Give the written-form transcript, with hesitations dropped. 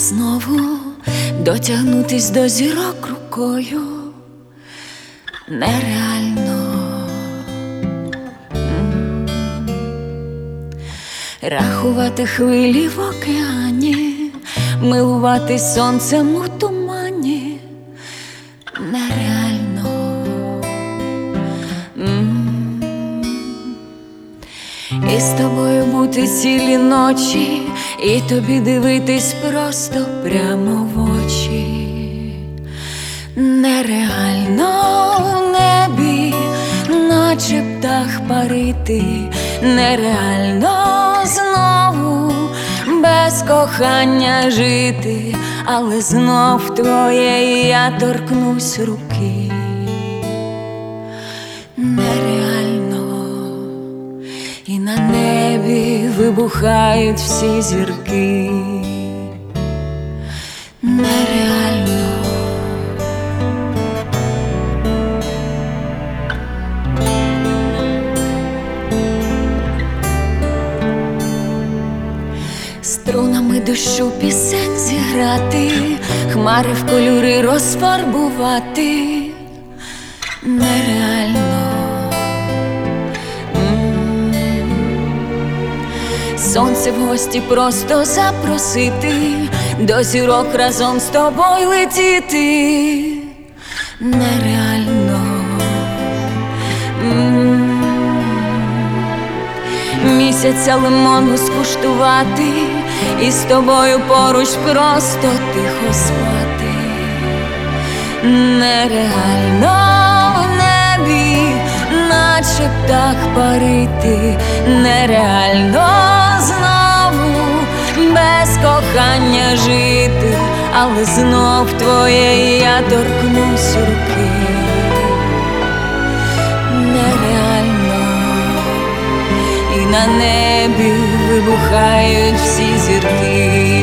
знову дотягнутись до зірок рукою нереально. Рахувати хвилі в океані, милуватись сонцем у тумані нереально. І з тобою бути цілі ночі, і тобі дивитись просто прямо в очі нереально. В небі наче птах парити нереально. Знову без кохання жити, але знов твоєї я торкнусь руки нереально. І на небі вибухають всі зірки нереально. Струнами дощу пісень зіграти, хмари в кольори розфарбувати нереально. Сонце в гості просто запросити, до зірок разом з тобою летіти нереально. Місяця лимону скуштувати і з тобою поруч просто тихо спати нереально. В небі наче птах парити нереально. Знову без кохання жити, але знов твоєї я торкнусь руки нереально. І на небі вибухають всі зірки